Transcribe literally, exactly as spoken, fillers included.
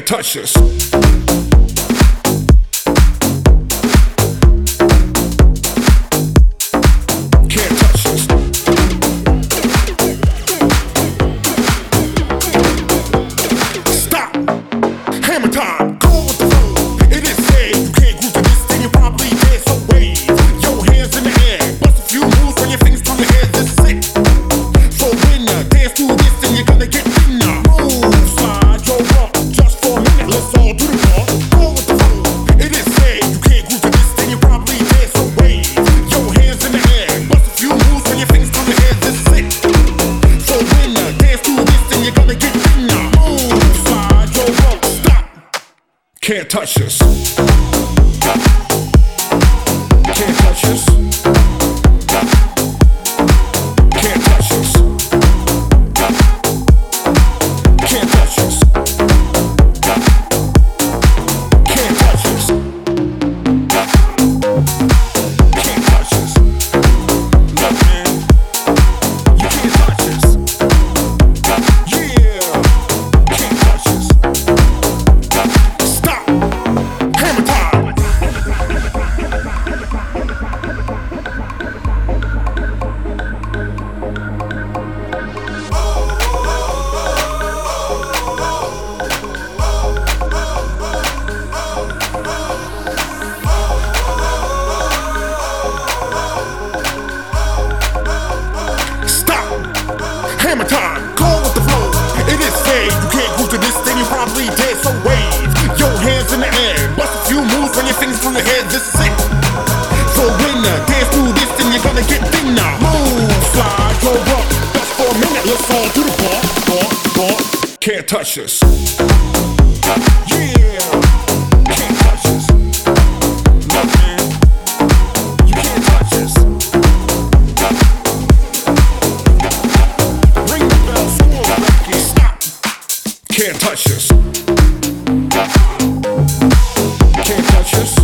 touch us. Can't touch us. Can't touch us. Can't touch us. Can't touch us. Can't touch us. Can't touch us. Look, man, you can't touch us. Yeah, can't touch us. Hammer time, go with the flow. It is safe, you can't groove to this thing, you probably dead, so wave your hands in the air, bust a few moves, run your fingers through your head, this is it. So when uh, dance through this thing, you're gonna get thing now. Move, slide, go up, just for a minute, let's all do the bar, bar, bar. Can't touch us. Yeah, can't touch us. Look, man, you can't touch us. Can't touch us. Can't touch us.